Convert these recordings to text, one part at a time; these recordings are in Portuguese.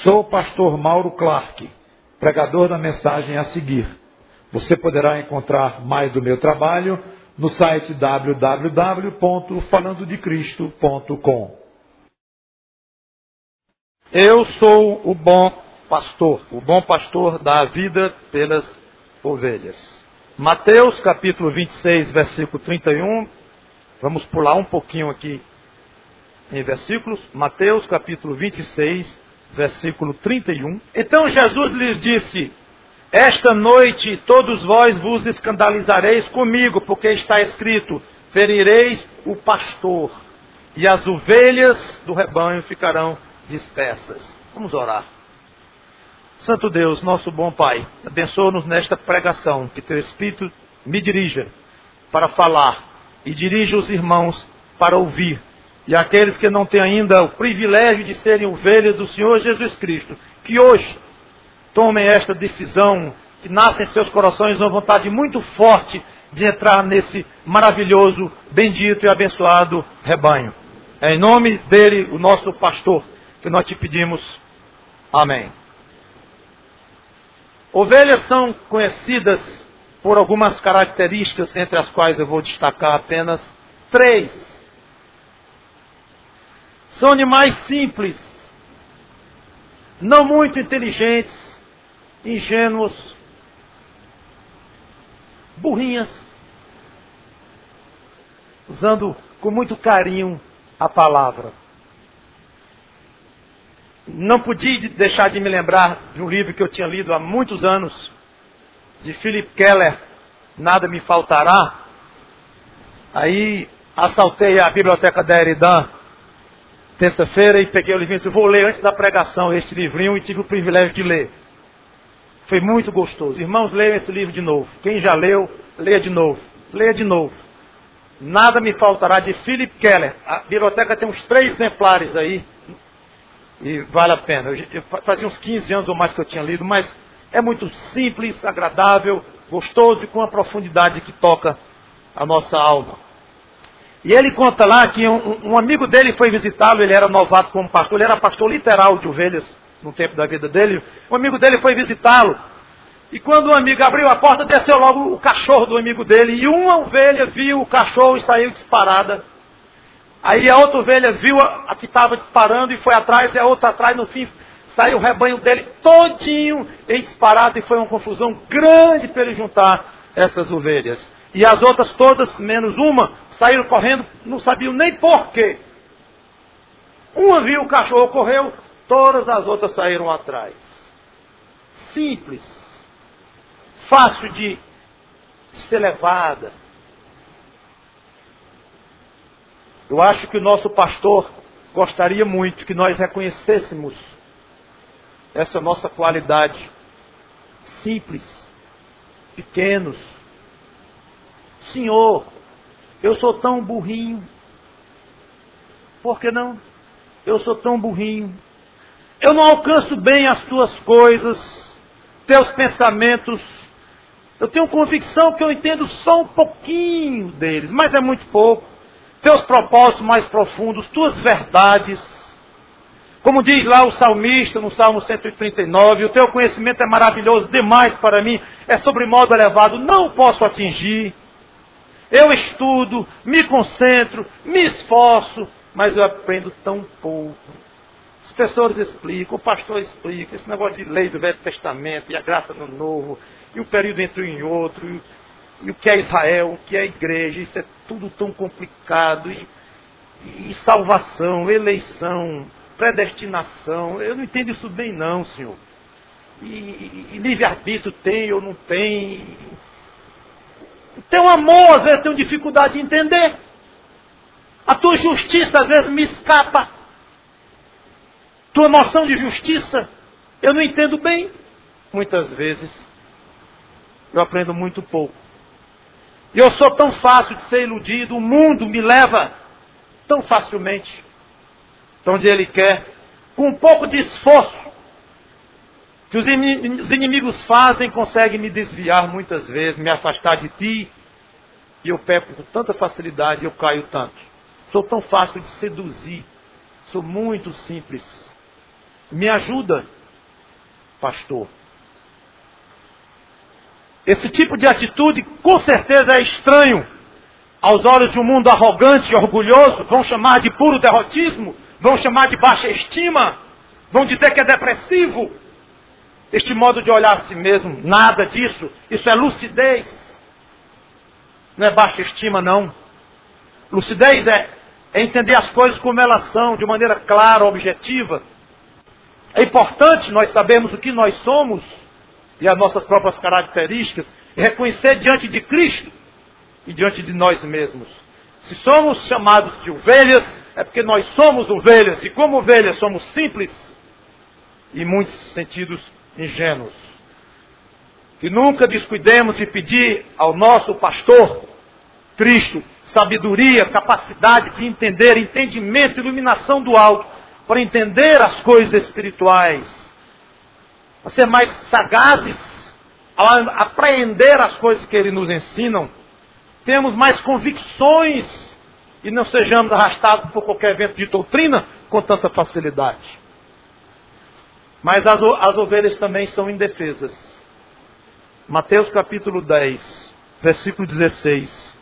Sou o pastor Mauro Clark, pregador da mensagem a seguir. Você poderá encontrar mais do meu trabalho no site www.falandodecristo.com. Eu sou o bom pastor dá a vida pelas ovelhas. Mateus capítulo 26, versículo 31, vamos pular um pouquinho aqui em versículos. Mateus capítulo 26, versículo 31. Então Jesus lhes disse: esta noite todos vós vos escandalizareis comigo, porque está escrito: ferireis o pastor, e as ovelhas do rebanho ficarão dispersas. Vamos orar. Santo Deus, nosso bom Pai, abençoa-nos nesta pregação, que teu Espírito me dirija para falar e dirija os irmãos para ouvir. E aqueles que não têm ainda o privilégio de serem ovelhas do Senhor Jesus Cristo, que hoje tomem esta decisão, que nasce em seus corações uma vontade muito forte de entrar nesse maravilhoso, bendito e abençoado rebanho. É em nome dele, o nosso pastor, que nós te pedimos. Amém. Ovelhas são conhecidas por algumas características, entre as quais eu vou destacar apenas 3. São animais simples, não muito inteligentes, ingênuos, burrinhas, usando com muito carinho a palavra. Não podia deixar de me lembrar de um livro que eu tinha lido há muitos anos, de Philip Keller, Nada Me Faltará. Aí assaltei a biblioteca da Eridan, terça-feira, e peguei o livrinho e disse: vou ler antes da pregação este livrinho, e tive o privilégio de ler. Foi muito gostoso. Irmãos, leiam esse livro de novo. Quem já leu, leia de novo. Leia de novo. Nada Me Faltará, de Philip Keller. A biblioteca tem uns 3 exemplares aí. E vale a pena. Eu fazia uns 15 anos ou mais que eu tinha lido, mas é muito simples, agradável, gostoso e com uma profundidade que toca a nossa alma. E ele conta lá que um amigo dele foi visitá-lo. Ele era novato como pastor, ele era pastor literal de ovelhas no tempo da vida dele. Um amigo dele foi visitá-lo, e quando o amigo abriu a porta, desceu logo o cachorro do amigo dele, e uma ovelha viu o cachorro e saiu disparada. Aí a outra ovelha viu a que estava disparando e foi atrás, e a outra atrás. No fim saiu o rebanho dele todinho em disparada, e foi uma confusão grande para ele juntar essas ovelhas. E as outras todas, menos uma, saíram correndo, não sabiam nem porquê. Uma viu o cachorro, correu, todas as outras saíram atrás. Simples, fácil de ser levada. Eu acho que o nosso pastor gostaria muito que nós reconhecêssemos essa nossa qualidade. Simples, pequenos. Senhor, eu sou tão burrinho. Por que não? Eu sou tão burrinho. Eu não alcanço bem as tuas coisas, teus pensamentos. Eu tenho convicção que eu entendo só um pouquinho deles, mas é muito pouco. Teus propósitos mais profundos, tuas verdades. Como diz lá o salmista no Salmo 139, o teu conhecimento é maravilhoso demais para mim, é sobre modo elevado, não posso atingir. Eu estudo, me concentro, me esforço, mas eu aprendo tão pouco. Os professores explicam, o pastor explica, esse negócio de lei do Velho Testamento e a graça do Novo, e o período entre um e outro, e o que é Israel, o que é igreja, isso é tudo tão complicado, e salvação, eleição, predestinação, eu não entendo isso bem não, Senhor. E livre-arbítrio tem ou não tem? Teu amor, às vezes, tenho dificuldade de entender. A tua justiça, às vezes, me escapa. Tua noção de justiça, eu não entendo bem. Muitas vezes, eu aprendo muito pouco. E eu sou tão fácil de ser iludido. O mundo me leva tão facilmente para onde ele quer, com um pouco de esforço que os inimigos fazem, conseguem me desviar muitas vezes, me afastar de ti, e eu peco com tanta facilidade, eu caio tanto. Sou tão fácil de seduzir, sou muito simples. Me ajuda, pastor. Esse tipo de atitude, com certeza, é estranho aos olhos de um mundo arrogante e orgulhoso. Vão chamar de puro derrotismo, vão chamar de baixa estima, vão dizer que é depressivo. Este modo de olhar a si mesmo, nada disso. Isso é lucidez. Não é baixa estima, não. Lucidez é entender as coisas como elas são, de maneira clara, objetiva. É importante nós sabermos o que nós somos e as nossas próprias características e reconhecer diante de Cristo e diante de nós mesmos. Se somos chamados de ovelhas, é porque nós somos ovelhas. E como ovelhas somos simples e em muitos sentidos ingênuos. Que nunca descuidemos de pedir ao nosso pastor, Cristo, sabedoria, capacidade de entender, entendimento, iluminação do alto, para entender as coisas espirituais, a ser mais sagazes, a apreender as coisas que Ele nos ensinam, temos mais convicções e não sejamos arrastados por qualquer vento de doutrina com tanta facilidade. Mas as ovelhas também são indefesas. Mateus capítulo 10, versículo 16.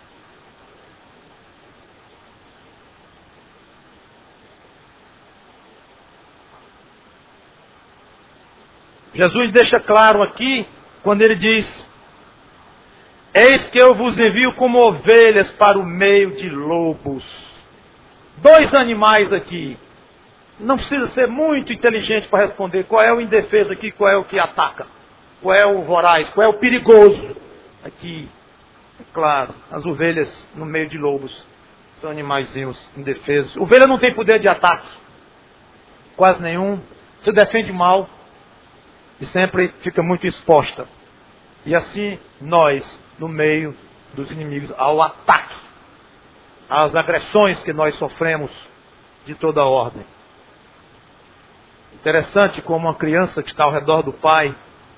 Jesus deixa claro aqui, quando ele diz: eis que eu vos envio como ovelhas para o meio de lobos. Dois animais aqui. Não precisa ser muito inteligente para responder qual é o indefeso aqui, qual é o que ataca, qual é o voraz, qual é o perigoso. Aqui, é claro, as ovelhas no meio de lobos são animaizinhos indefesos. Ovelha não tem poder de ataque, quase nenhum, se defende mal e sempre fica muito exposta. E assim nós, no meio dos inimigos, ao ataque, às agressões que nós sofremos de toda ordem. Interessante como uma criança que está ao redor do pai,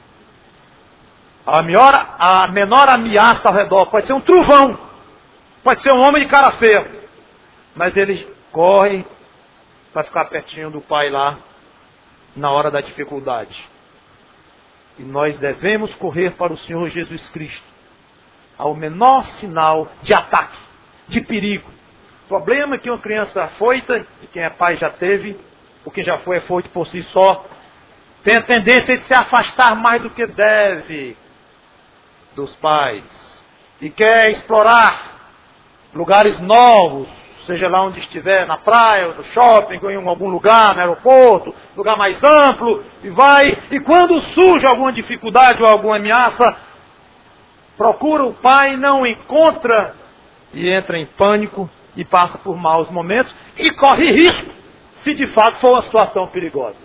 a menor ameaça ao redor pode ser um trovão, pode ser um homem de cara feia, mas ele corre para ficar pertinho do pai lá na hora da dificuldade. E nós devemos correr para o Senhor Jesus Cristo ao menor sinal de ataque, de perigo. O problema é que uma criança afoita, e quem é pai já teve, ou quem já foi afoito por si só, tem a tendência de se afastar mais do que deve dos pais. E quer explorar lugares novos, seja lá onde estiver, na praia, no shopping, ou em algum lugar, no aeroporto, lugar mais amplo, e vai, e quando surge alguma dificuldade ou alguma ameaça, procura o pai, não encontra, e entra em pânico, e passa por maus momentos, e corre risco, se de fato for uma situação perigosa.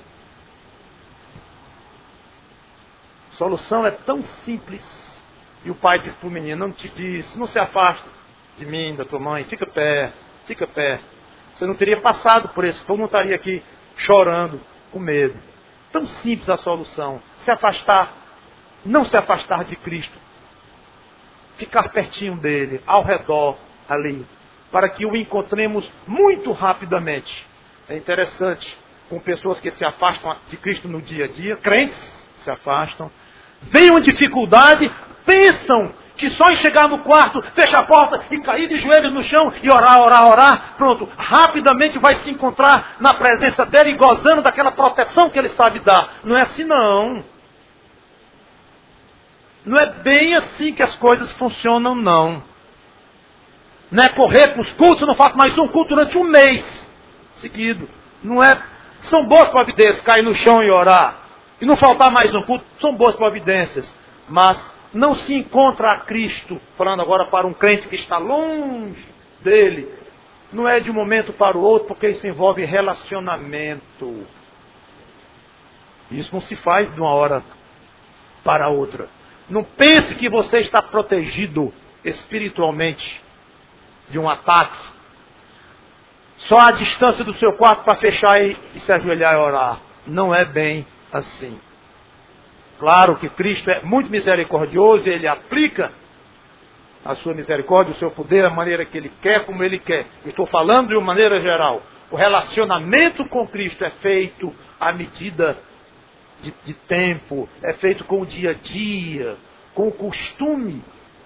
A solução é tão simples, e o pai diz para o menino: não te disse, não se afasta de mim, da tua mãe, fica perto. Fica perto. Você não teria passado por isso, todo mundo estaria aqui chorando, com medo. Tão simples a solução. Se afastar, não se afastar de Cristo. Ficar pertinho dele, ao redor, ali, para que o encontremos muito rapidamente. É interessante, com pessoas que se afastam de Cristo no dia a dia, crentes se afastam, veem uma dificuldade, pensam que só em chegar no quarto, fechar a porta e cair de joelhos no chão e orar, pronto, rapidamente vai se encontrar na presença dele e gozando daquela proteção que ele sabe dar. Não é assim não. Não é bem assim que as coisas funcionam não. Não é correr para os cultos, não faço mais um culto durante um mês seguido. Não é. São boas providências, cair no chão e orar. E não faltar mais um culto, são boas providências. Mas não se encontra a Cristo, falando agora para um crente que está longe dele. Não é de um momento para o outro, porque isso envolve relacionamento. Isso não se faz de uma hora para outra. Não pense que você está protegido espiritualmente de um ataque. Só a distância do seu quarto para fechar e se ajoelhar e orar. Não é bem assim. Claro que Cristo é muito misericordioso e Ele aplica a sua misericórdia, o seu poder, da maneira que Ele quer, como Ele quer. Estou falando de uma maneira geral. O relacionamento com Cristo é feito à medida de tempo, é feito com o dia a dia, com o costume.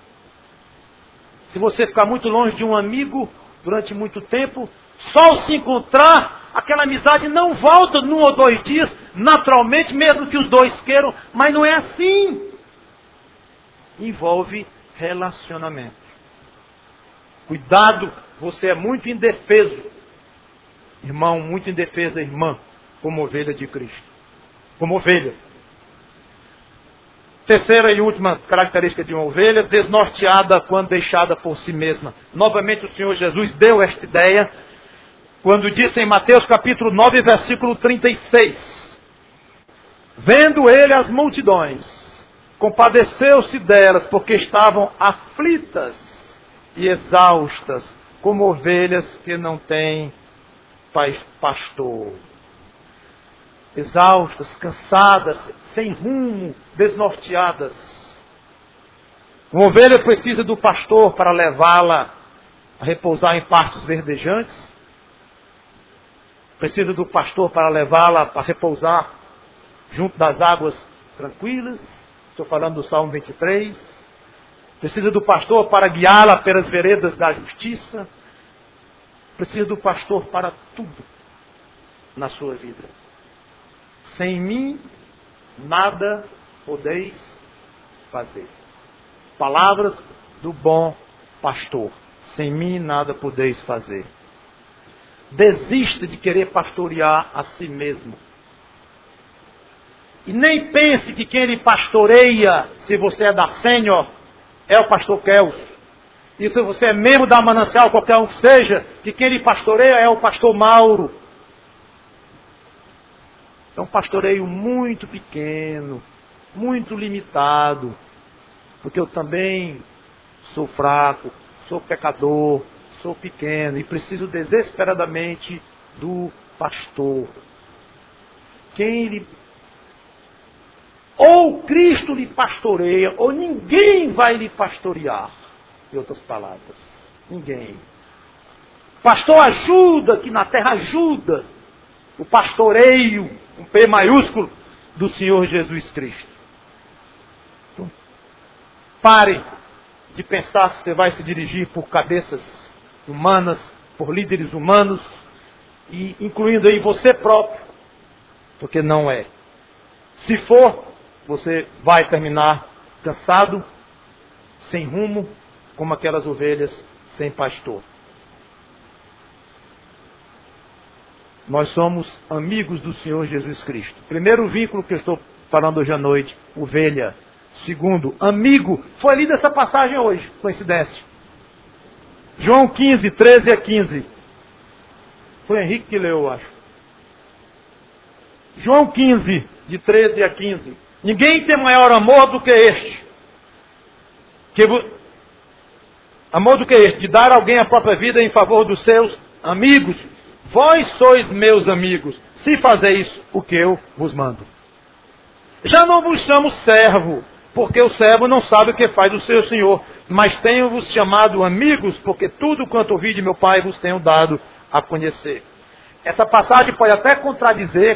Se você ficar muito longe de um amigo durante muito tempo, só ao se encontrar, aquela amizade não volta num ou 2 dias, naturalmente, mesmo que os dois queiram, mas não é assim. Envolve relacionamento. Cuidado, você é muito indefeso, irmão, muito indefesa, irmã, como ovelha de Cristo. Como ovelha. Terceira e última característica de uma ovelha, desnorteada quando deixada por si mesma. Novamente o Senhor Jesus deu esta ideia quando disse em Mateus capítulo 9, versículo 36. Vendo ele as multidões, compadeceu-se delas, porque estavam aflitas e exaustas, como ovelhas que não têm pastor. Exaustas, cansadas, sem rumo, desnorteadas. Uma ovelha precisa do pastor para levá-la a repousar em pastos verdejantes. Precisa do pastor para levá-la a repousar junto das águas tranquilas. Estou falando do Salmo 23. Precisa do pastor para guiá-la pelas veredas da justiça. Precisa do pastor para tudo na sua vida. Sem mim, nada podeis fazer. Palavras do bom pastor. Sem mim, nada podeis fazer. Desista de querer pastorear a si mesmo. E nem pense que quem lhe pastoreia, se você é da Sênior, é o pastor Kels. E se você é membro da Manancial, qualquer um que seja, que quem lhe pastoreia é o pastor Mauro. É um pastoreio muito pequeno, muito limitado, porque eu também sou fraco, sou pecador, sou pequeno e preciso desesperadamente do pastor. Ou Cristo lhe pastoreia, ou ninguém vai lhe pastorear. Em outras palavras, ninguém. Pastor ajuda, que na terra ajuda. O pastoreio, um P maiúsculo, do Senhor Jesus Cristo. Então, pare de pensar que você vai se dirigir por cabeças humanas, por líderes humanos, e incluindo aí você próprio, porque não é. Se for, você vai terminar cansado, sem rumo, como aquelas ovelhas sem pastor. Nós somos amigos do Senhor Jesus Cristo. Primeiro vínculo que eu estou falando hoje à noite, ovelha. Segundo, amigo. Foi lida essa passagem hoje, coincidência. João 15, 13 a 15. Foi Henrique que leu, eu acho. João 15, de 13 a 15. Ninguém tem maior amor do que este. Amor do que este, de dar a alguém a própria vida em favor dos seus amigos. Vós sois meus amigos, se fazeis o que eu vos mando. Já não vos chamo servo, porque o servo não sabe o que faz o seu senhor, mas tenho-vos chamado amigos, porque tudo quanto ouvi de meu Pai vos tenho dado a conhecer. Essa passagem pode até contradizer,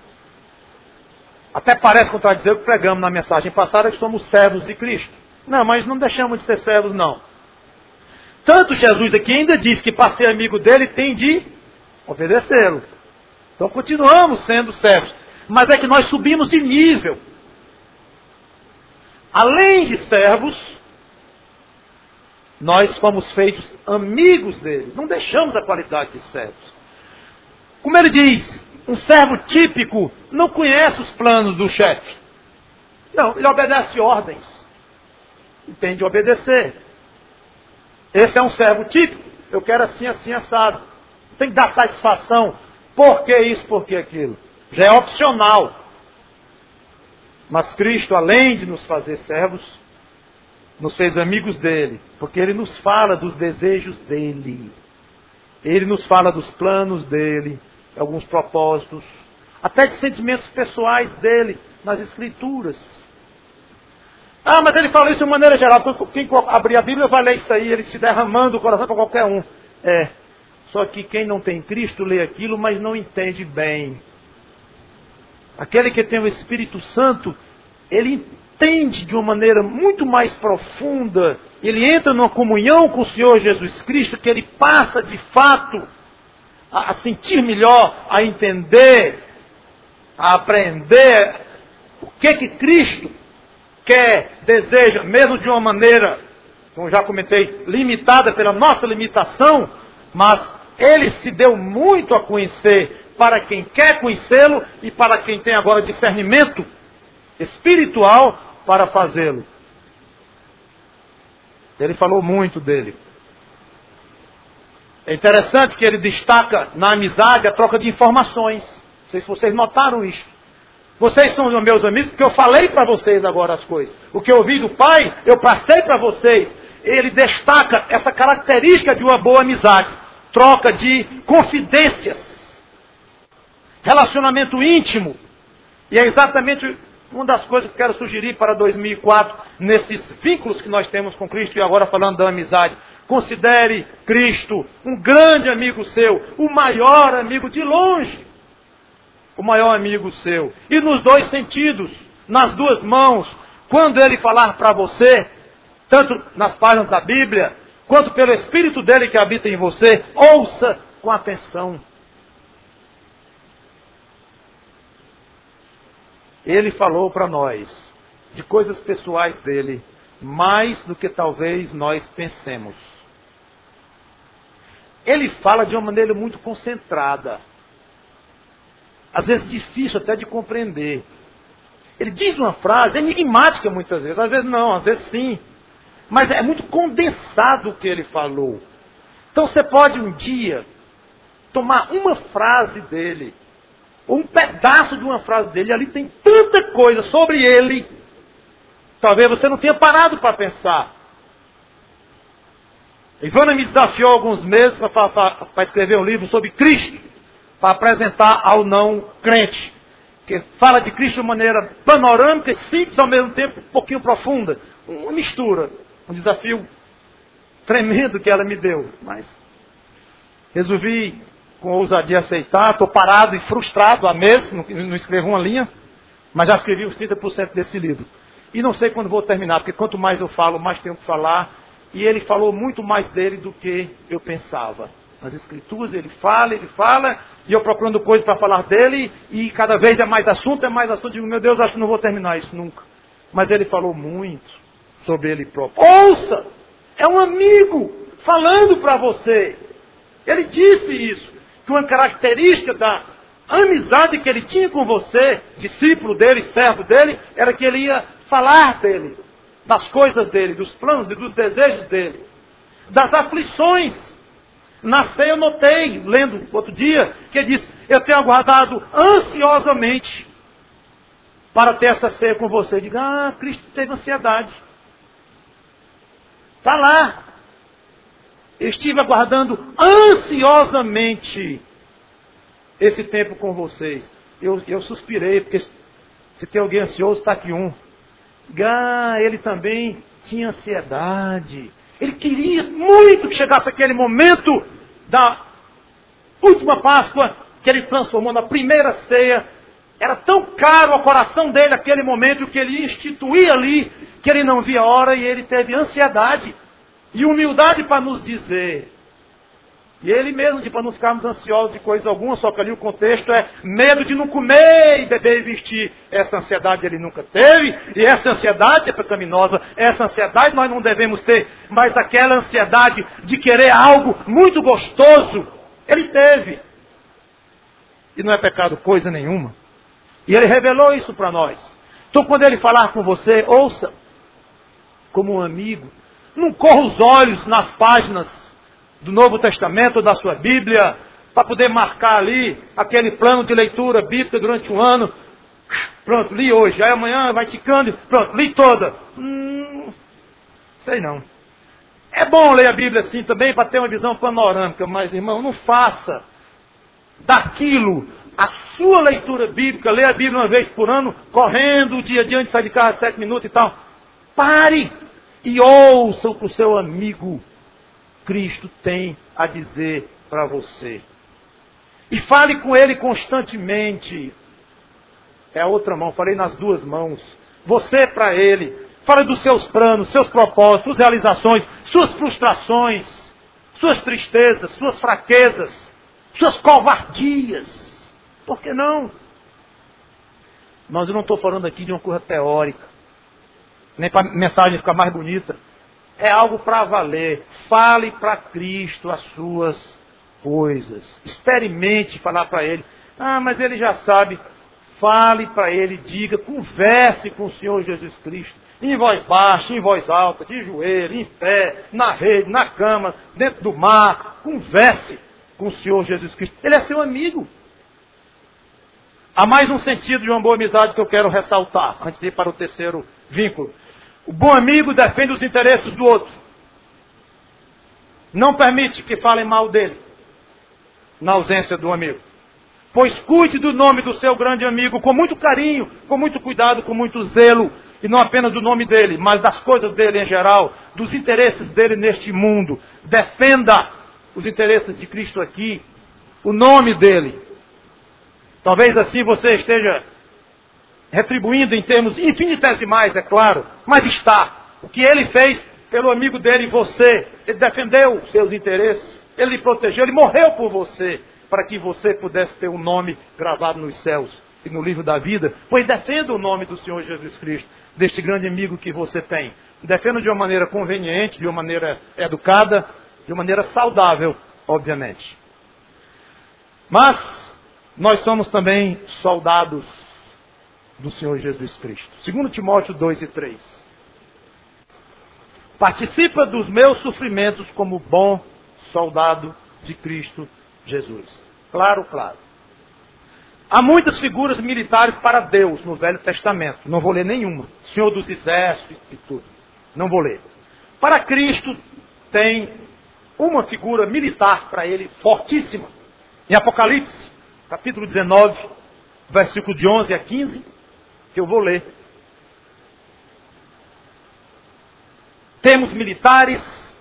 até parece contradizer o que pregamos na mensagem passada, que somos servos de Cristo. Não, mas não deixamos de ser servos, não. Tanto Jesus aqui ainda diz que para ser amigo dele tem de obedecê-lo. Então continuamos sendo servos. Mas é que nós subimos de nível. Além de servos, nós fomos feitos amigos dele. Não deixamos a qualidade de servos. Como ele diz, um servo típico não conhece os planos do chefe. Não, ele obedece ordens. E tem de obedecer. Esse é um servo típico. Eu quero assim, assim, assado. Tem que dar satisfação. Por que isso, por que aquilo? Já é opcional. Mas Cristo, além de nos fazer servos, nos fez amigos dele. Porque ele nos fala dos desejos dele. Ele nos fala dos planos dele, alguns propósitos, até de sentimentos pessoais dele nas Escrituras. Ah, mas ele fala isso de maneira geral. Quem abrir a Bíblia vai ler isso aí, ele se derramando o coração para qualquer um. Só que quem não tem Cristo lê aquilo, mas não entende bem. Aquele que tem o Espírito Santo, ele entende de uma maneira muito mais profunda. Ele entra numa comunhão com o Senhor Jesus Cristo, que ele passa de fato a sentir melhor, a entender, a aprender o que Cristo quer, deseja, mesmo de uma maneira, como já comentei, limitada pela nossa limitação, mas ele se deu muito a conhecer para quem quer conhecê-lo e para quem tem agora discernimento espiritual para fazê-lo. Ele falou muito dele. É interessante que ele destaca na amizade a troca de informações. Não sei se vocês notaram isso. Vocês são meus amigos porque eu falei para vocês agora as coisas. O que eu ouvi do Pai, eu passei para vocês. Ele destaca essa característica de uma boa amizade. Troca de confidências. Relacionamento íntimo. E é exatamente uma das coisas que eu quero sugerir para 2004, nesses vínculos que nós temos com Cristo, e agora falando da amizade. Considere Cristo um grande amigo seu, o maior amigo de longe. O maior amigo seu. E nos dois sentidos, nas duas mãos, quando ele falar para você, tanto nas páginas da Bíblia, quanto pelo Espírito dele que habita em você, ouça com atenção. Ele falou para nós de coisas pessoais dele, mais do que talvez nós pensemos. Ele fala de uma maneira muito concentrada. Às vezes difícil até de compreender. Ele diz uma frase enigmática muitas vezes. Às vezes não, às vezes sim. Mas é muito condensado o que ele falou. Então você pode um dia tomar uma frase dele, ou um pedaço de uma frase dele, ali tem tanta coisa sobre ele, talvez você não tenha parado para pensar. Ivana me desafiou há alguns meses para escrever um livro sobre Cristo, para apresentar ao não crente, que fala de Cristo de uma maneira panorâmica e simples, ao mesmo tempo um pouquinho profunda, uma mistura, um desafio tremendo que ela me deu, mas resolvi com ousadia aceitar. Estou parado e frustrado há meses, não escrevo uma linha, mas já escrevi os 30% desse livro. E não sei quando vou terminar, porque quanto mais eu falo, mais tenho que falar. E ele falou muito mais dele do que eu pensava. Nas Escrituras ele fala, e eu procurando coisas para falar dele, e cada vez é mais assunto. Digo, meu Deus, acho que não vou terminar isso nunca. Mas ele falou muito sobre ele próprio. Ouça! É um amigo falando para você. Ele disse isso. Que uma característica da amizade que ele tinha com você, discípulo dele, servo dele, era que ele ia falar dele, das coisas dele, dos planos, dos desejos dele, das aflições. Na ceia eu notei, lendo outro dia, que ele disse, eu tenho aguardado ansiosamente para ter essa ceia com você. Diga, Cristo teve ansiedade. Está lá. Eu estive aguardando ansiosamente esse tempo com vocês. Eu suspirei, porque se tem alguém ansioso, está aqui um. Ele também tinha ansiedade. Ele queria muito que chegasse aquele momento da última Páscoa, que ele transformou na primeira ceia. Era tão caro ao coração dele aquele momento que ele instituía ali, que ele não via a hora e ele teve ansiedade. E humildade para nos dizer. E ele mesmo, para não ficarmos ansiosos de coisa alguma, só que ali o contexto é medo de não comer e beber e vestir. Essa ansiedade ele nunca teve, e essa ansiedade é pecaminosa. Essa ansiedade nós não devemos ter, mas aquela ansiedade de querer algo muito gostoso, ele teve. E não é pecado coisa nenhuma. E ele revelou isso para nós. Então quando ele falar com você, ouça, como um amigo. Não corra os olhos nas páginas do Novo Testamento, da sua Bíblia, para poder marcar ali aquele plano de leitura bíblica durante um ano. Pronto, li hoje, aí amanhã vai ticando, pronto, li toda. Sei não. É bom ler a Bíblia assim também para ter uma visão panorâmica, mas irmão, não faça daquilo a sua leitura bíblica, lê a Bíblia uma vez por ano, correndo o dia adiante, sai de casa 7 minutos e tal. Pare! E ouça o que o seu amigo Cristo tem a dizer para você. E fale com ele constantemente. É a outra mão, falei nas duas mãos. Você para ele. Fale dos seus planos, seus propósitos, suas realizações, suas frustrações, suas tristezas, suas fraquezas, suas covardias. Por que não? Mas eu não estou falando aqui de uma coisa teórica. Nem para a mensagem ficar mais bonita. É algo para valer. Fale para Cristo as suas coisas. Experimente falar para Ele. Ah, mas Ele já sabe. Fale para Ele, diga, converse com o Senhor Jesus Cristo. Em voz baixa, em voz alta, de joelho, em pé, na rede, na cama, dentro do mar. Converse com o Senhor Jesus Cristo. Ele é seu amigo. Há mais um sentido de uma boa amizade que eu quero ressaltar, antes de ir para o terceiro vínculo. O bom amigo defende os interesses do outro. Não permite que falem mal dele, na ausência do amigo. Pois cuide do nome do seu grande amigo com muito carinho, com muito cuidado, com muito zelo. E não apenas do nome dele, mas das coisas dele em geral, dos interesses dele neste mundo. Defenda os interesses de Cristo aqui, o nome dele. Talvez assim você esteja retribuindo em termos infinitesimais, é claro, mas está. O que ele fez pelo amigo dele e você, ele defendeu os seus interesses, ele lhe protegeu, ele morreu por você, para que você pudesse ter um nome gravado nos céus e no livro da vida. Pois defenda o nome do Senhor Jesus Cristo, deste grande amigo que você tem. Defenda de uma maneira conveniente, de uma maneira educada, de uma maneira saudável, obviamente. Mas nós somos também soldados do Senhor Jesus Cristo. 2 Timóteo 2 e 3. Participa dos meus sofrimentos como bom soldado de Cristo Jesus. Claro, claro. Há muitas figuras militares para Deus no Velho Testamento. Não vou ler nenhuma. Senhor dos Exércitos e tudo. Não vou ler. Para Cristo tem uma figura militar para ele fortíssima. Em Apocalipse, capítulo 19, versículo de 11 a 15, que eu vou ler. Temos militares,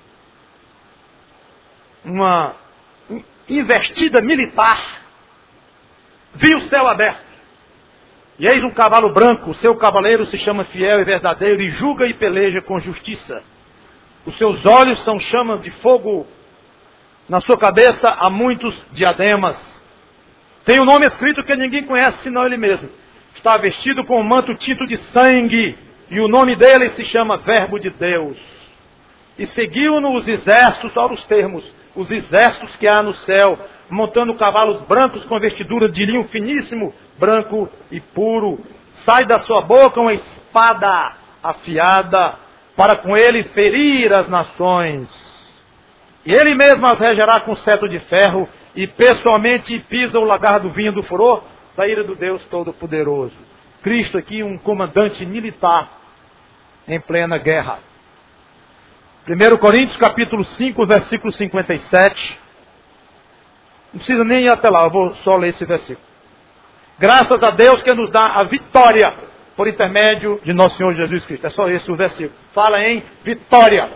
uma investida militar, viu o céu aberto, e eis um cavalo branco, o seu cavaleiro se chama Fiel e Verdadeiro, e julga e peleja com justiça. Os seus olhos são chamas de fogo, na sua cabeça há muitos diademas. Tem um nome escrito que ninguém conhece senão ele mesmo. Está vestido com um manto tinto de sangue, e o nome dele se chama Verbo de Deus. E seguiu-no os exércitos, olha os termos, os exércitos que há no céu, montando cavalos brancos com vestiduras de linho finíssimo, branco e puro. Sai da sua boca uma espada afiada, para com ele ferir as nações. E ele mesmo as regerá com cetro de ferro, e pessoalmente pisa o lagar do vinho do furor da ira do Deus Todo-Poderoso. Cristo aqui, um comandante militar em plena guerra. 1 Coríntios capítulo 5, versículo 57. Não precisa nem ir até lá, eu vou só ler esse versículo. Graças a Deus que nos dá a vitória por intermédio de nosso Senhor Jesus Cristo. É só esse o versículo. Fala em vitória.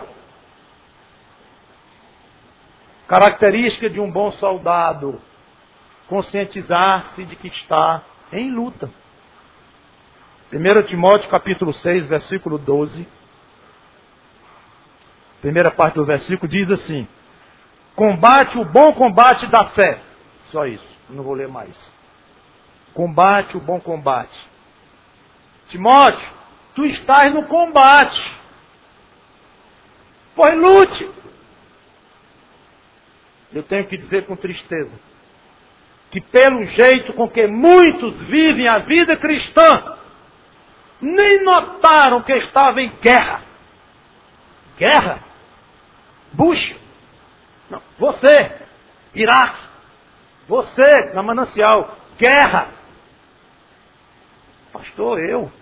Característica de um bom soldado: conscientizar-se de que está em luta. 1 Timóteo capítulo 6, versículo 12. Primeira parte do versículo diz assim: combate o bom combate da fé. Só isso, não vou ler mais. Combate o bom combate. Timóteo, tu estás no combate. Pois lute. Eu tenho que dizer com tristeza que pelo jeito com que muitos vivem a vida cristã, nem notaram que estava em guerra. Guerra? Bush? Não. Você, Iraque. Você, na Manancial. Guerra. Pastor, eu.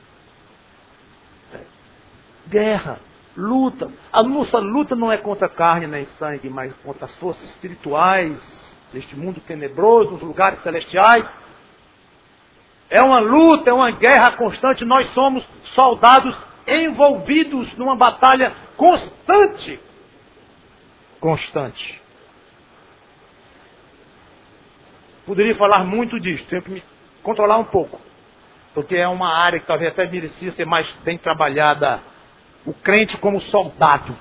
Guerra. Luta. A nossa luta não é contra carne nem sangue, mas contra as forças espirituais deste mundo tenebroso, nos lugares celestiais. É uma luta, é uma guerra constante. Nós somos soldados envolvidos numa batalha constante. Constante. Poderia falar muito disso, tenho que me controlar um pouco. Porque é uma área que talvez até merecia ser mais bem trabalhada. O crente como soldado.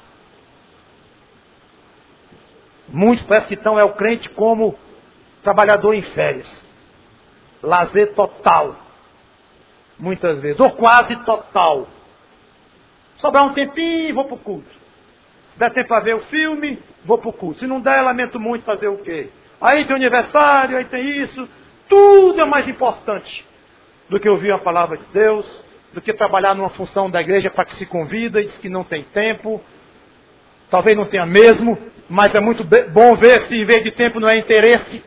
Muitos parece que então é o crente como trabalhador em férias. Lazer total. Muitas vezes. Ou quase total. Sobrar um tempinho, vou para o culto. Se der tempo para ver o filme, vou para o culto. Se não der, lamento muito fazer o quê? Aí tem aniversário, aí tem isso. Tudo é mais importante do que ouvir a palavra de Deus, do que trabalhar numa função da igreja para que se convida e diz que não tem tempo. Talvez não tenha mesmo, mas é muito bom ver se em vez de tempo não é interesse.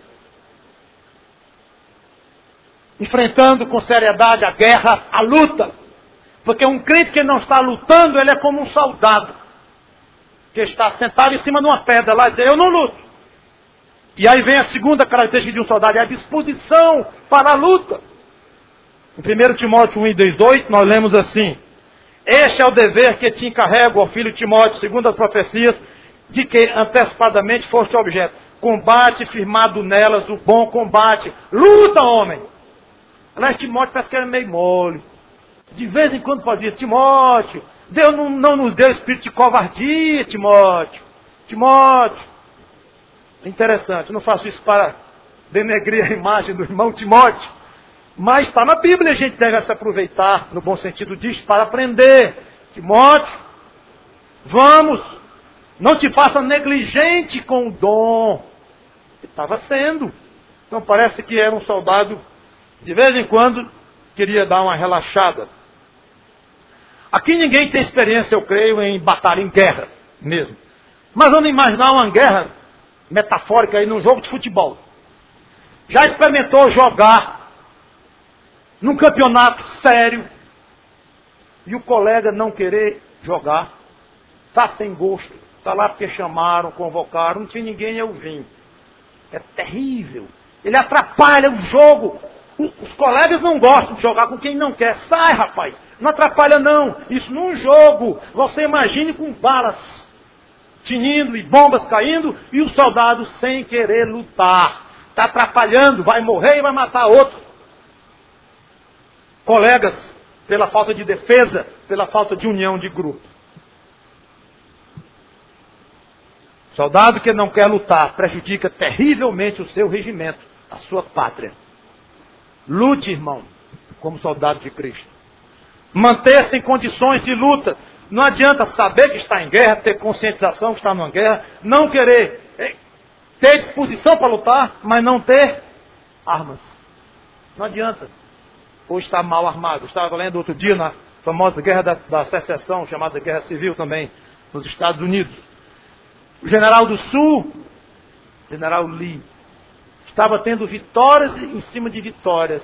Enfrentando com seriedade a guerra, a luta. Porque um crente que não está lutando, ele é como um soldado. Que está sentado em cima de uma pedra lá e diz, eu não luto. E aí vem a segunda característica de um soldado, é a disposição para a luta. Em 1 Timóteo 1:18, nós lemos assim, este é o dever que te encarrego, ó filho Timóteo, segundo as profecias, de que antecipadamente foste objeto. Combate firmado nelas, o bom combate. Luta, homem! Aliás, Timóteo parece que era meio mole. De vez em quando fazia, Timóteo, Deus não nos deu espírito de covardia, Timóteo. Timóteo. Interessante, eu não faço isso para denegrir a imagem do irmão Timóteo. Mas está na Bíblia, a gente deve se aproveitar, no bom sentido disso, para aprender. Timóteo, vamos, não te faça negligente com o dom. Ele estava sendo. Então parece que era um soldado, de vez em quando, queria dar uma relaxada. Aqui ninguém tem experiência, eu creio, em batalha, em guerra mesmo. Mas vamos imaginar uma guerra metafórica aí num jogo de futebol. Já experimentou jogar num campeonato sério e o colega não querer jogar, está sem gosto, está lá porque chamaram, convocaram, não tinha ninguém, eu vim. É terrível. Ele atrapalha o jogo. Os colegas não gostam de jogar com quem não quer. Sai, rapaz. Não atrapalha não. Isso num jogo. Você imagine com balas tinindo e bombas caindo e o soldado sem querer lutar. Está atrapalhando. Vai morrer e vai matar outro. Colegas, pela falta de defesa, pela falta de união de grupo. Soldado que não quer lutar prejudica terrivelmente o seu regimento, a sua pátria. Lute, irmão, como soldado de Cristo. Manter-se em condições de luta. Não adianta saber que está em guerra, ter conscientização que está numa guerra, não querer ter disposição para lutar, mas não ter armas. Não adianta. Ou estar mal armado. Eu estava lendo outro dia na famosa guerra da secessão, chamada Guerra Civil também, nos Estados Unidos. O general do Sul, general Lee, estava tendo vitórias em cima de vitórias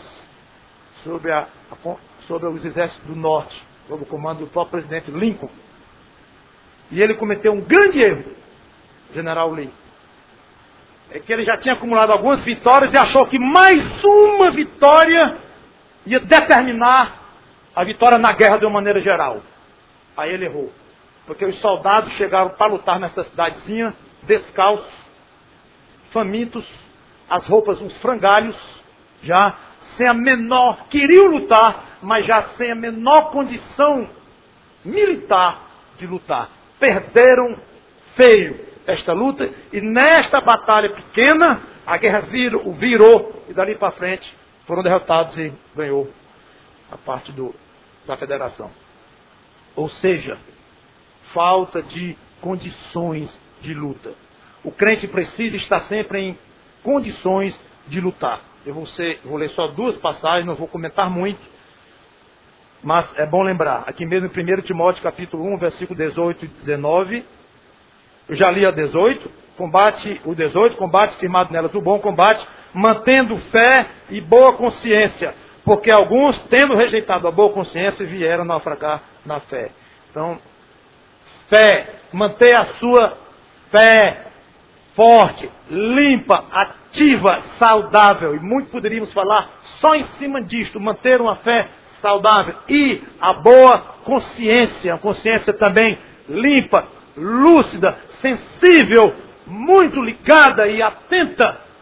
sobre os exércitos do Norte, sob o comando do próprio presidente Lincoln. E ele cometeu um grande erro, general Lee. É que ele já tinha acumulado algumas vitórias e achou que mais uma vitória ia determinar a vitória na guerra de uma maneira geral. Aí ele errou. Porque os soldados chegaram para lutar nessa cidadezinha, descalços, famintos, as roupas uns frangalhos, já sem a menor, queriam lutar, mas já sem a menor condição militar de lutar. Perderam feio esta luta, e nesta batalha pequena, a guerra virou, e dali para frente foram derrotados e ganhou a parte da federação. Ou seja, falta de condições de luta. O crente precisa estar sempre em condições de lutar. Eu vou ler só 2 passagens, não vou comentar muito, mas é bom lembrar. Aqui mesmo em 1 Timóteo capítulo 1, versículo 18 e 19, eu já li a 18, combate firmado nelas do bom combate, mantendo fé e boa consciência, porque alguns, tendo rejeitado a boa consciência, vieram naufragar na fé. Então, fé, manter a sua fé forte, limpa, ativa, saudável. E muito poderíamos falar só em cima disto, manter uma fé saudável. E a boa consciência, a consciência também limpa, lúcida, sensível, muito ligada e atenta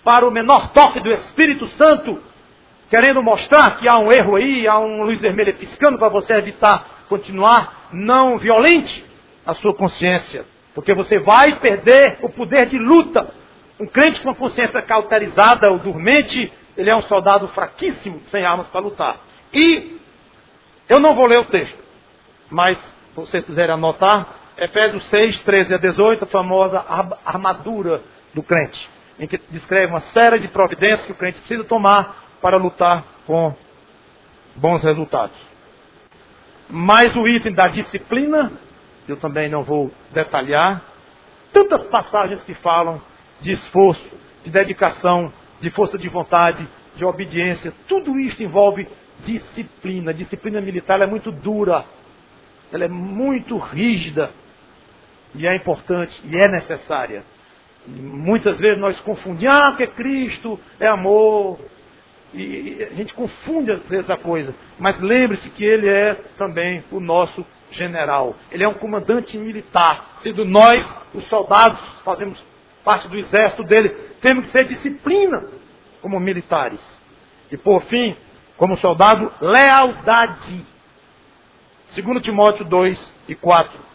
para o menor toque do Espírito Santo, querendo mostrar que há um erro aí, há uma luz vermelha piscando para você evitar continuar, não violente a sua consciência, porque você vai perder o poder de luta. Um crente com a consciência cauterizada ou dormente, ele é um soldado fraquíssimo, sem armas para lutar. E eu não vou ler o texto, mas se vocês quiserem anotar, Efésios 6, 13 a 18, a famosa armadura do crente, em que descreve uma série de providências que o crente precisa tomar para lutar com bons resultados. Mas o item da disciplina, eu também não vou detalhar. Tantas passagens que falam de esforço, de dedicação, de força de vontade, de obediência. Tudo isso envolve disciplina. Disciplina militar é muito dura. Ela é muito rígida. E é importante, e é necessária. E muitas vezes nós confundimos, porque Cristo é amor. E a gente confunde às vezes a coisa. Mas lembre-se que Ele é também o nosso general. Ele é um comandante militar. Sendo nós, os soldados, fazemos parte do exército dele, temos que ser disciplina como militares. E por fim, como soldado, lealdade. 2 Timóteo 2 e 4.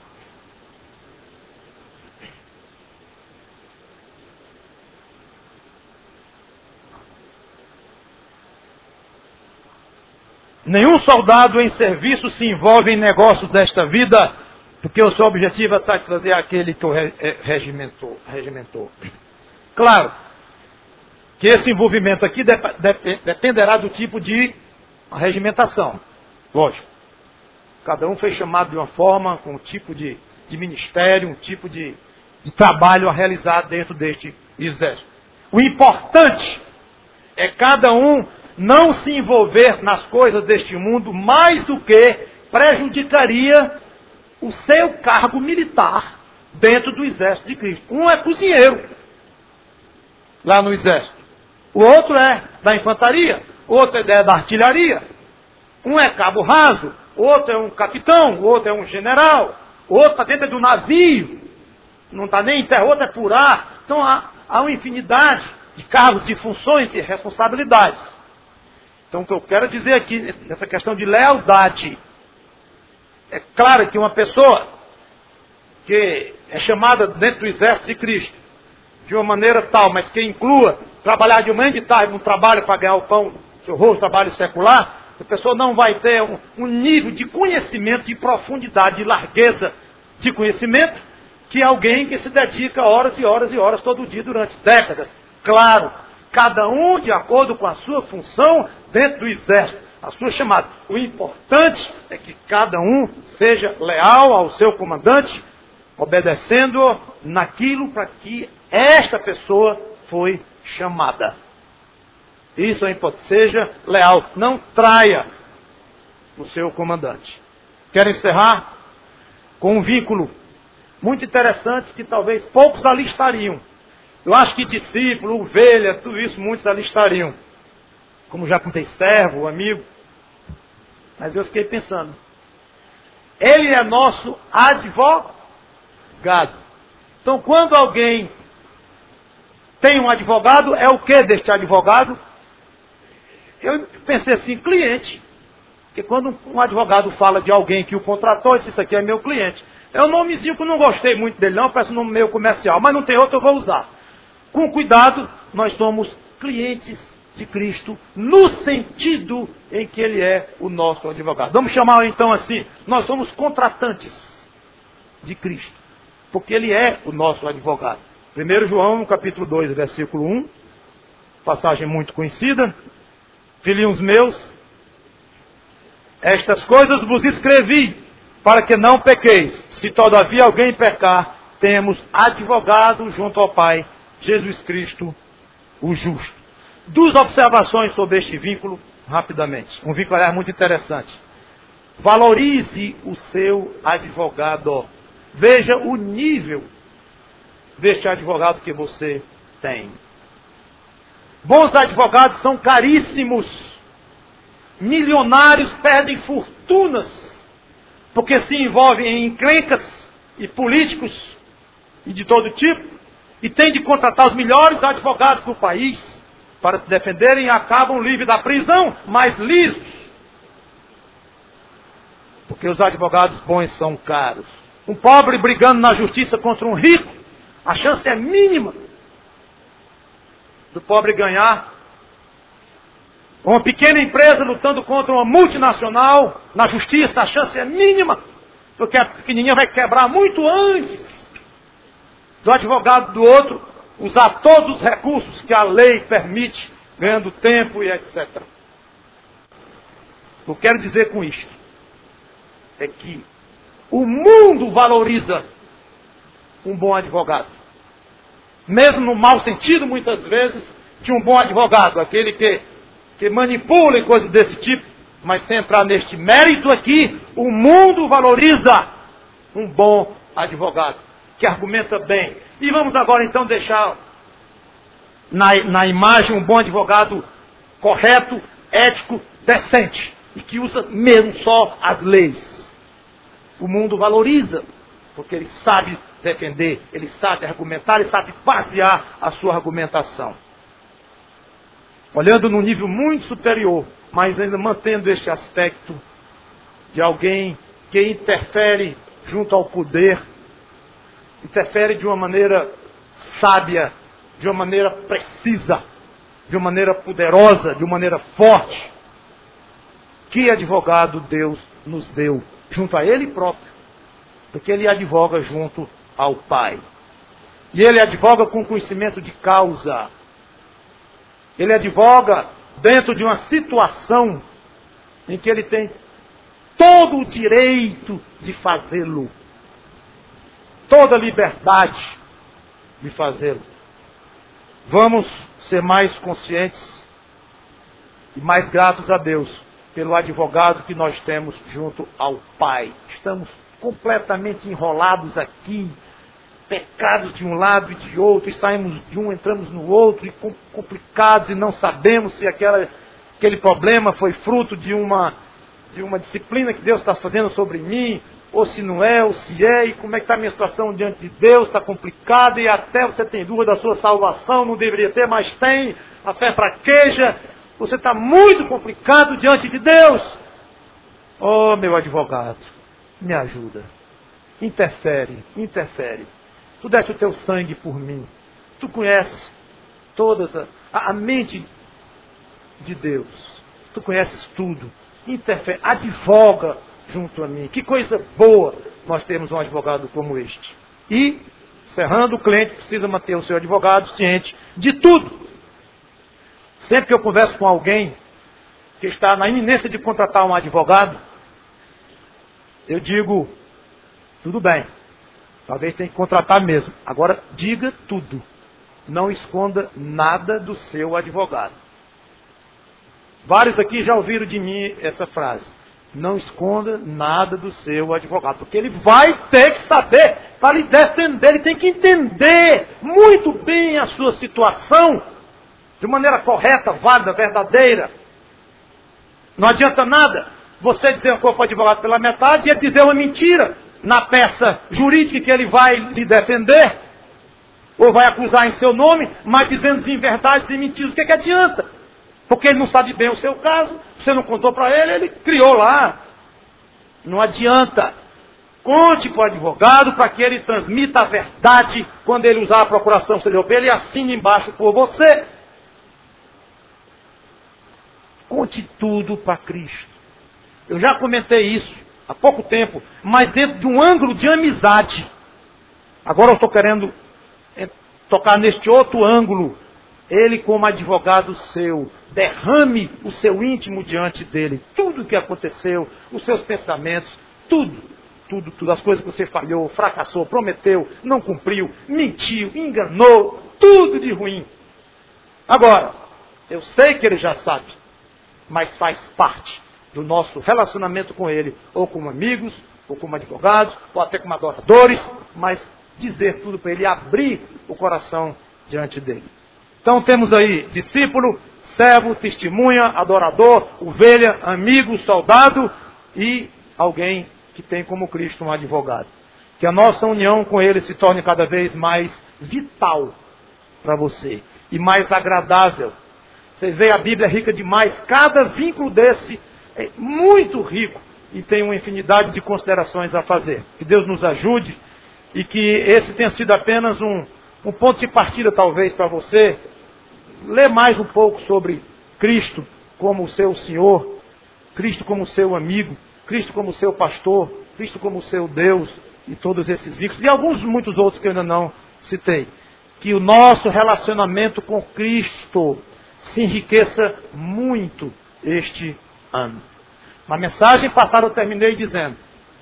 Nenhum soldado em serviço se envolve em negócios desta vida, porque o seu objetivo é satisfazer aquele que o regimentou. Claro que esse envolvimento aqui dependerá do tipo de regimentação. Lógico. Cada um foi chamado de uma forma, com um tipo de ministério, um tipo de trabalho a realizar dentro deste exército. O importante é cada um não se envolver nas coisas deste mundo mais do que prejudicaria o seu cargo militar dentro do exército de Cristo. Um é cozinheiro lá no exército. O outro é da infantaria. O outro é da artilharia. Um é cabo raso. O outro é um capitão. O outro é um general. O outro está dentro do navio. Não está nem em terra. O outro é por ar. Então há uma infinidade de cargos, de funções, de responsabilidades. Então, o que eu quero dizer aqui, nessa questão de lealdade, é claro que uma pessoa que é chamada dentro do exército de Cristo, de uma maneira tal, mas que inclua trabalhar de manhã e de tarde num trabalho para ganhar o pão, seu rosto, trabalho secular, a pessoa não vai ter um nível de conhecimento, de profundidade, de largueza de conhecimento, que alguém que se dedica horas e horas e horas todo dia durante décadas. Claro, cada um de acordo com a sua função dentro do exército, a sua chamada. O importante é que cada um seja leal ao seu comandante, obedecendo naquilo para que esta pessoa foi chamada. Isso é importante. Seja leal, não traia o seu comandante. Quero encerrar com um vínculo muito interessante que talvez poucos ali estariam. Eu acho que discípulo, ovelha, tudo isso muitos ali estariam. Como já contei, servo, amigo. Mas eu fiquei pensando. Ele é nosso advogado. Então quando alguém tem um advogado, é o que deste advogado? Eu pensei assim, cliente. Porque quando um advogado fala de alguém que o contratou, ele diz, isso aqui é meu cliente. É um nomezinho que eu não gostei muito dele não, parece um nome meio comercial, mas não tem outro, eu vou usar. Com cuidado, nós somos clientes de Cristo, no sentido em que Ele é o nosso advogado. Vamos chamar então assim, nós somos contratantes de Cristo, porque Ele é o nosso advogado. 1 João, capítulo 2, versículo 1, passagem muito conhecida. Filhinhos meus, estas coisas vos escrevi, para que não pequeis. Se todavia alguém pecar, temos advogado junto ao Pai, Jesus Cristo, o justo. Duas observações sobre este vínculo, rapidamente. Um vínculo, aliás, muito interessante. Valorize o seu advogado. Veja o nível deste advogado que você tem. Bons advogados são caríssimos. Milionários perdem fortunas, porque se envolvem em encrencas e políticos e de todo tipo. e tem de contratar os melhores advogados do país para se defenderem e acabam livres da prisão, mas lisos. Porque os advogados bons são caros. Um pobre brigando na justiça contra um rico, a chance é mínima do pobre ganhar. Uma pequena empresa lutando contra uma multinacional na justiça, a chance é mínima, porque a pequenininha vai quebrar muito antes do advogado do outro usar todos os recursos que a lei permite, ganhando tempo e etc. O que eu quero dizer com isto é que o mundo valoriza um bom advogado. Mesmo no mau sentido, muitas vezes, de um bom advogado, aquele que manipula e coisas desse tipo, mas sem entrar neste mérito aqui, o mundo valoriza um bom advogado, que argumenta bem. E vamos agora então deixar na imagem um bom advogado correto, ético, decente, e que usa mesmo só as leis. O mundo valoriza, porque ele sabe defender, ele sabe argumentar, ele sabe basear a sua argumentação. Olhando num nível muito superior, mas ainda mantendo este aspecto de alguém que interfere junto ao poder, interfere de uma maneira sábia, de uma maneira precisa, de uma maneira poderosa, de uma maneira forte. Que advogado Deus nos deu junto a Ele próprio, porque Ele advoga junto ao Pai. E Ele advoga com conhecimento de causa. Ele advoga dentro de uma situação em que Ele tem todo o direito de fazê-lo, toda a liberdade de fazê-lo. Vamos ser mais conscientes e mais gratos a Deus pelo advogado que nós temos junto ao Pai. Estamos completamente enrolados aqui, pecados de um lado e de outro, e saímos de um, entramos no outro, e complicados, e não sabemos se aquele problema foi fruto de uma disciplina que Deus está fazendo sobre mim, ou se não é, ou se é, e como é que está a minha situação diante de Deus, está complicada, e até você tem dúvida da sua salvação, não deveria ter, mas tem, a fé fraqueja, você está muito complicado diante de Deus. Oh, meu advogado, me ajuda, interfere. Tu deste o teu sangue por mim, tu conheces toda a mente de Deus, tu conheces tudo, interfere, advoga junto a mim. Que coisa boa nós temos um advogado como este. E, encerrando, o cliente precisa manter o seu advogado ciente de tudo. Sempre que eu converso com alguém que está na iminência de contratar um advogado, eu digo, tudo bem, talvez tenha que contratar mesmo. Agora, diga tudo. Não esconda nada do seu advogado. Vários aqui já ouviram de mim essa frase. Não esconda nada do seu advogado, porque ele vai ter que saber para lhe defender, ele tem que entender muito bem a sua situação, de maneira correta, válida, verdadeira. Não adianta nada você dizer uma coisa para o advogado pela metade e ele dizer uma mentira na peça jurídica que ele vai lhe defender, ou vai acusar em seu nome, mas dizendo inverdades e mentiras. O que adianta? Porque ele não sabe bem o seu caso, você não contou para ele, ele criou lá. Não adianta. Conte para o advogado para que ele transmita a verdade quando ele usar a procuração exterior, ele assine embaixo por você. Conte tudo para Cristo. Eu já comentei isso há pouco tempo, mas dentro de um ângulo de amizade. Agora eu estou querendo tocar neste outro ângulo. Ele, como advogado seu, derrame o seu íntimo diante dele. Tudo o que aconteceu, os seus pensamentos, tudo, as coisas que você falhou, fracassou, prometeu, não cumpriu, mentiu, enganou, tudo de ruim. Agora, eu sei que ele já sabe, mas faz parte do nosso relacionamento com ele, ou como amigos, ou como advogados, ou até como adoradores, mas dizer tudo para ele, abrir o coração diante dele. Então temos aí discípulo, servo, testemunha, adorador, ovelha, amigo, soldado e alguém que tem como Cristo um advogado. Que a nossa união com Ele se torne cada vez mais vital para você e mais agradável. Vocês veem, a Bíblia é rica demais. Cada vínculo desse é muito rico e tem uma infinidade de considerações a fazer. Que Deus nos ajude e que esse tenha sido apenas um ponto de partida, talvez, para você ler mais um pouco sobre Cristo como o seu Senhor, Cristo como o seu amigo, Cristo como o seu pastor, Cristo como o seu Deus e todos esses vínculos. E alguns, muitos outros que eu ainda não citei. Que o nosso relacionamento com Cristo se enriqueça muito este ano. Na mensagem passada eu terminei dizendo: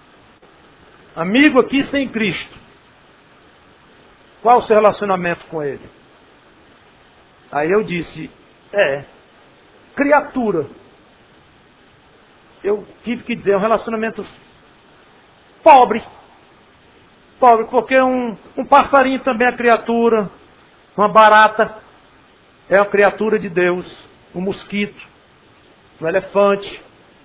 amigo aqui sem Cristo, qual o seu relacionamento com Ele? Aí eu disse: criatura. Eu tive que dizer, um relacionamento pobre. Pobre, porque um passarinho também é criatura, uma barata é uma criatura de Deus, um mosquito, um elefante.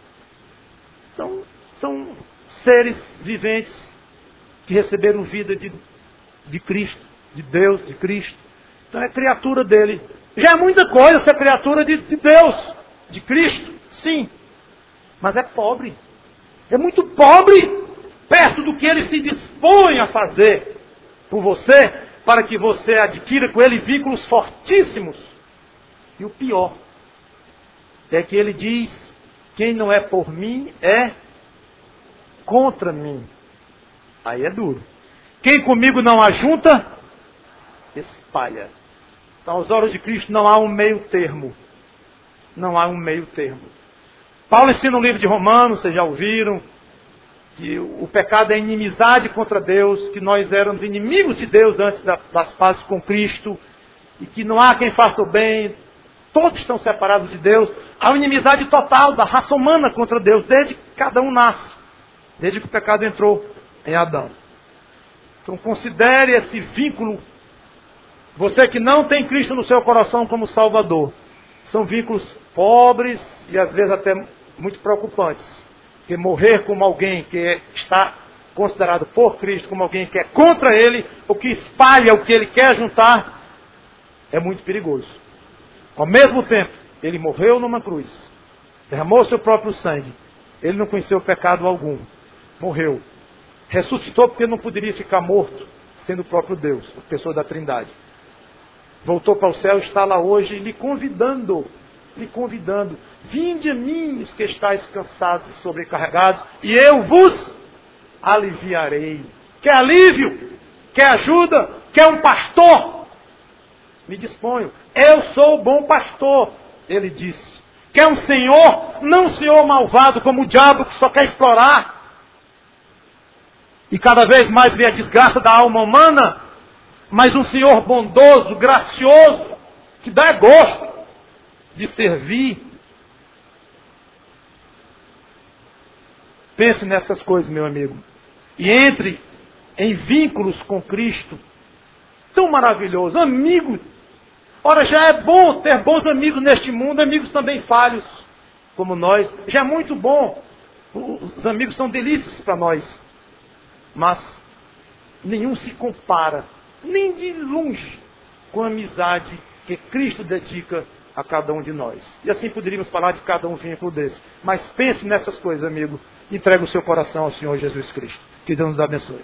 Então, são seres viventes que receberam vida de Cristo, de Deus, de Cristo. Então é criatura dele. Já é muita coisa ser criatura de Deus, de Cristo, sim. Mas é pobre. É muito pobre perto do que ele se dispõe a fazer por você, para que você adquira com ele vínculos fortíssimos. E o pior é que ele diz: quem não é por mim é contra mim. Aí é duro. Quem comigo não ajunta, espalha. Então, aos olhos de Cristo não há um meio termo. Não há um meio termo. Paulo ensina no livro de Romanos, vocês já ouviram, que o pecado é inimizade contra Deus, que nós éramos inimigos de Deus antes das pazes com Cristo, e que não há quem faça o bem, todos estão separados de Deus. Há uma inimizade total da raça humana contra Deus, desde que cada um nasce, desde que o pecado entrou em Adão. Então considere esse vínculo, você que não tem Cristo no seu coração como Salvador. São vínculos pobres e às vezes até muito preocupantes. Porque morrer como alguém que está considerado por Cristo como alguém que é contra Ele, ou que espalha o que Ele quer juntar, é muito perigoso. Ao mesmo tempo, Ele morreu numa cruz, derramou seu próprio sangue, Ele não conheceu pecado algum, morreu, ressuscitou porque não poderia ficar morto, sendo o próprio Deus, a pessoa da Trindade. Voltou para o céu, está lá hoje lhe convidando, vinde a mim os que estáis cansados e sobrecarregados, e eu vos aliviarei. Quer alívio? Quer ajuda? Quer um pastor? Me disponho. Eu sou o bom pastor, ele disse. Quer um senhor? Não um senhor malvado como o diabo que só quer explorar. E cada vez mais vê a desgraça da alma humana, mas um senhor bondoso, gracioso, que dá gosto de servir. Pense nessas coisas, meu amigo. E entre em vínculos com Cristo. Tão maravilhoso. Amigo. Ora, já é bom ter bons amigos neste mundo. Amigos também falhos, como nós. Já é muito bom. Os amigos são delícias para nós. Mas nenhum se compara, nem de longe, com a amizade que Cristo dedica a cada um de nós. E assim poderíamos falar de cada um vínculo desse. Mas pense nessas coisas, amigo. Entregue o seu coração ao Senhor Jesus Cristo. Que Deus nos abençoe.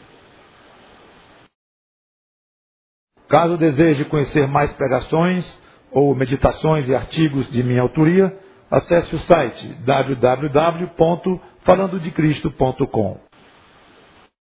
Caso deseje conhecer mais pregações ou meditações e artigos de minha autoria, acesse o site www.falandodecristo.com.